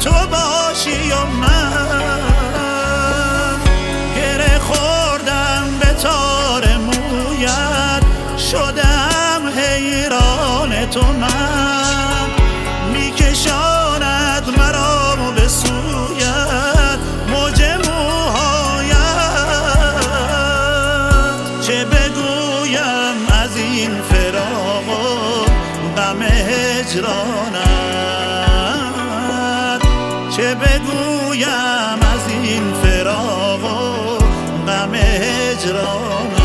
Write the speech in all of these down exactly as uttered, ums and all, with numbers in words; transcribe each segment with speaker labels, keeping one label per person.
Speaker 1: تو باشی و من گره خوردم به تار مویت، شدم حیران تو من، میکشاند مرا به سویت موج موهایت. چه بگویم از این فراق و غم هجرانت، چه بگویم از این فراق و غم هجرانت.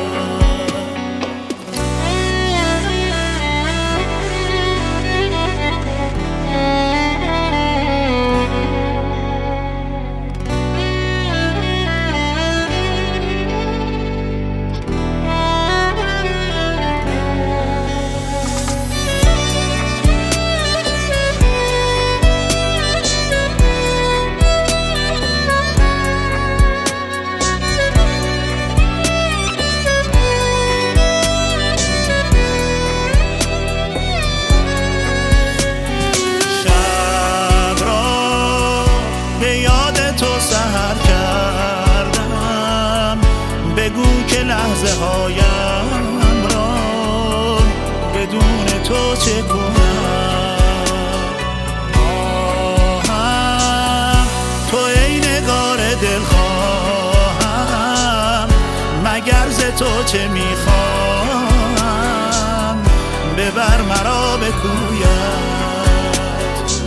Speaker 1: بگو که لحظه هایم را بدون تو چگونم. آهم تو ای نگار دلخواهم، مگر ز تو چه میخواهم، ببر مرا به کویت.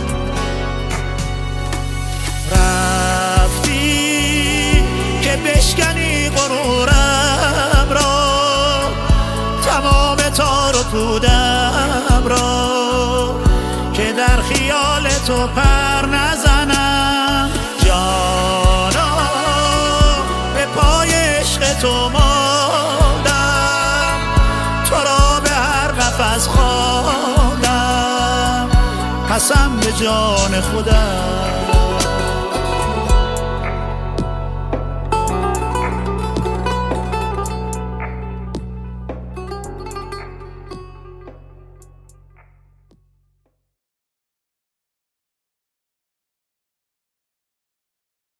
Speaker 1: رفتی که بشکنی غرورم را، تمام تار و پودم را، که در خیال تو پر نزنم. جانا به پای عشق تو ماندم، تو را به هر قفس خواندم، قسم به جان خودم.